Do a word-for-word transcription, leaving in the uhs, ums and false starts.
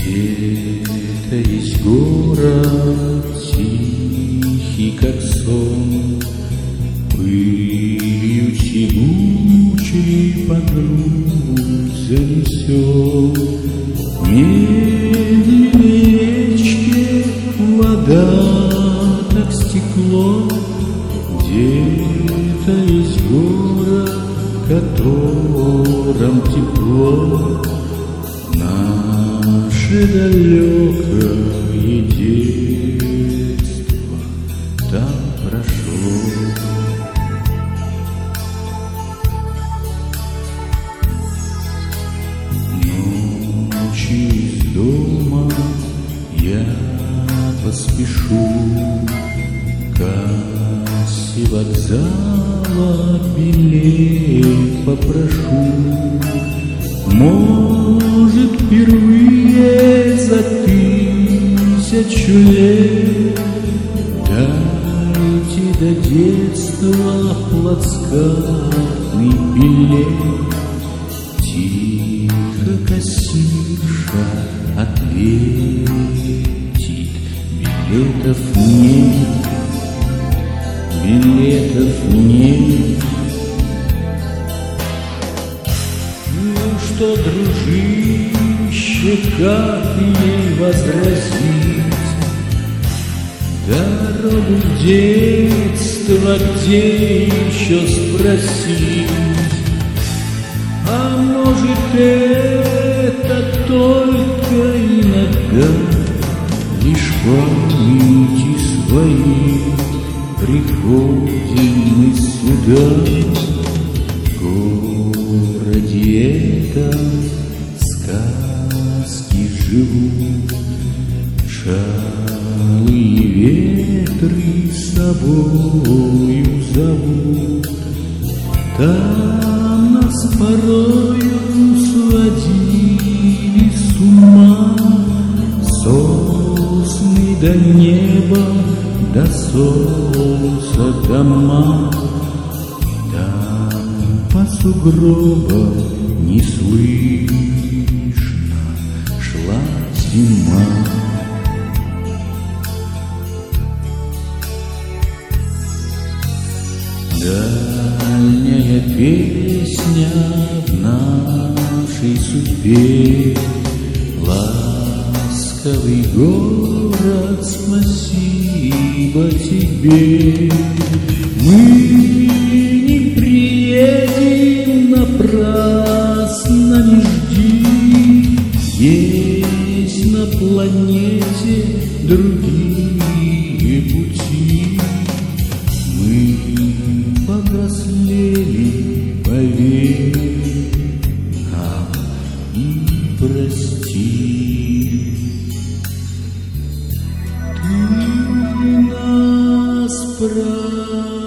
Где-то есть город тихий, как сон, пылью тягучей по грудь занесен. Медленнее речки вода, как стекло. Где-то есть город, в котором тепло. Наше далекое детство там прошло. Ночью из дома я поспешу, к кассе вокзала билет попрошу. Может, впервые за тысячу лет дайте до детства плацкартный билет. Тихо кассирша ответит: билетов нет, билетов нет. Что, дружище, как ей возразить? Дорогу в детство где еще спросить? А может, это только иногда лишь памяти своей приходим мы сюда? В городе этом сказки живут, шалые ветры с собою зовут. Там нас порою сводили с ума сосны до неба, до солнца дома. По сугробам неслышно шла зима. Дальняя песня в нашей судьбе, ласковый город, спасибо тебе. Мы не приедем, напрасно не жди, есть на планете другие пути. Мы повзрослели, поверь нам и прости. Ты нас прости.